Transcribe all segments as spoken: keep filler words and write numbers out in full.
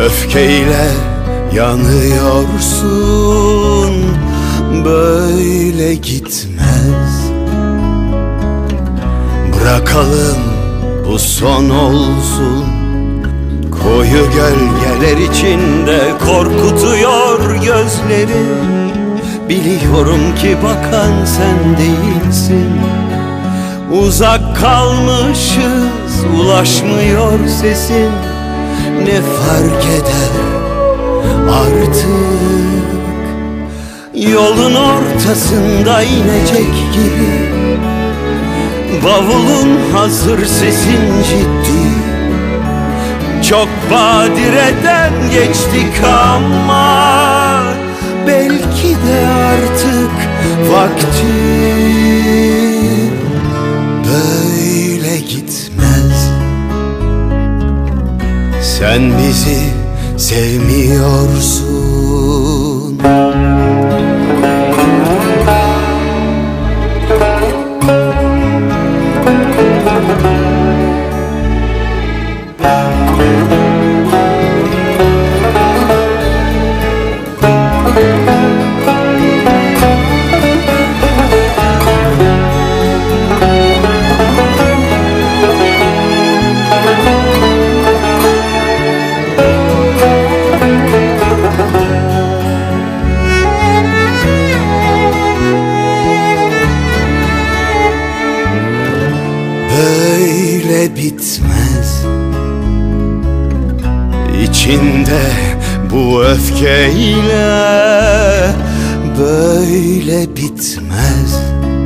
Öfkeyle yanıyorsun, böyle gitmez. Bırakalım bu son olsun. Koyu gölgeler içinde korkutuyor gözleri. Biliyorum ki bakan sen değilsin. Uzak kalmışız, ulaşmıyor sesin. Ne fark eder artık? Yolun ortasında inecek gibi. Bavulun hazır, sesin ciddi. Çok badireden geçtik ama belki de artık vakti. Böyle gitmez. Sen bizi sevmiyorsun. Böyle bitmez. İçinde bu öfkeyle böyle bitmez.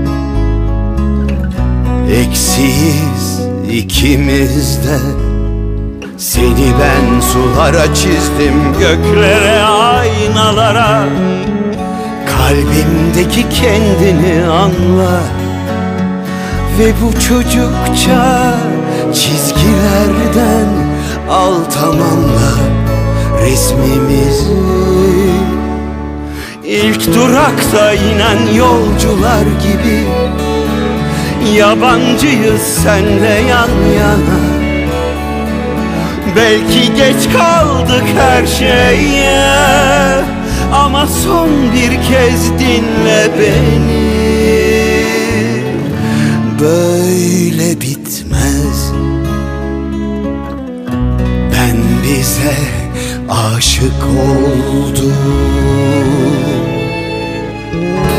Eksiyiz ikimiz de. Seni ben sulara çizdim, göklere, aynalara. Kalbimdeki kendini anla. Ve bu çocukça çizgilerden al, tamamla resmimizi. İlk durakta inen yolcular gibi. Yabancıyız senle yan yana. Belki geç kaldık her şeye, ama son bir kez dinle beni. Böyle bitmez. Ben bize aşık oldum.